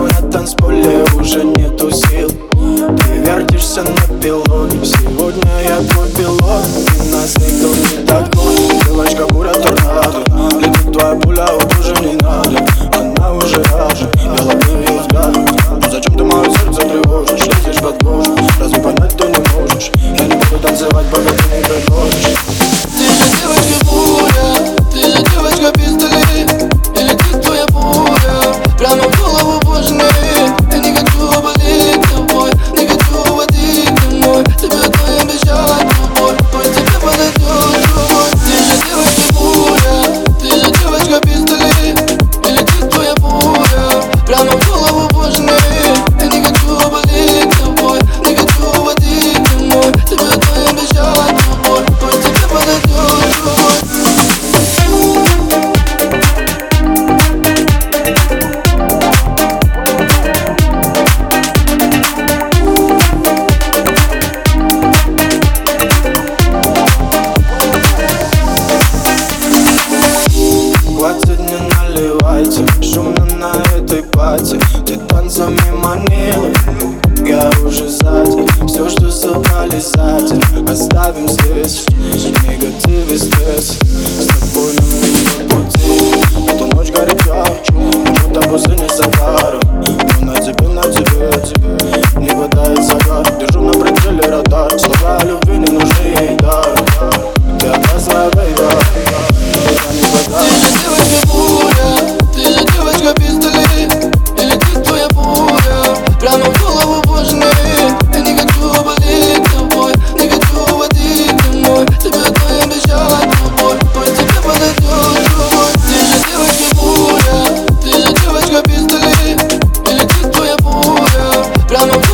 на танцполе уже нету сил. Ты вертишься на пилоне, сегодня я твой пилот. И нас никто не догонит, девочка буря торнадо. Летит твоя пуля, вот уже не надо. Она уже рада, я ловлю ее взгляд. Но зачем ты мое сердце тревожишь, лезешь под кожу? Разве понять ты не можешь? Я не буду танцевать, пока ты не предложишь. Ты же девочка буря, ты же девочка пистолет. И летит твоя буря прямо в голову божьей. Я не хочу болеть тобой, не хочу водить домой. Тебе одной обещать любовь, пусть тебе подойдет другой. Ты же девочка буря, ты же девочка пистолет. И летит твоя буря прямо в голову божьей. Я не хочу болеть тобой, не хочу водить домой. Тебе одной обещать любовь, пусть тебе подойдет другой. Хватит, не наливайте, шумно на этой пати. Ты танцами манила, я уже сзади. Все, что собрали сзади, оставим здесь. Негатив и стресс, с тобой нам не по пути. Эта ночь горяча, будто пустыня Сахара. Но на тебе не хватает загар. Держу на прицеле радар, слова любви не нужны ей дар. Ты опасная, бейба, не хватает. Ты же девочка буря, ты же девочка пистолет. И летит твоя буря прямо в голову божьей. Я не хочу болеть тобой, не хочу водить домой. Тебе одной обещать любовь, пусть тебе подойдет другой. Ты же девочка буря, ты же девочка пистолет. И летит твоя буря прямо в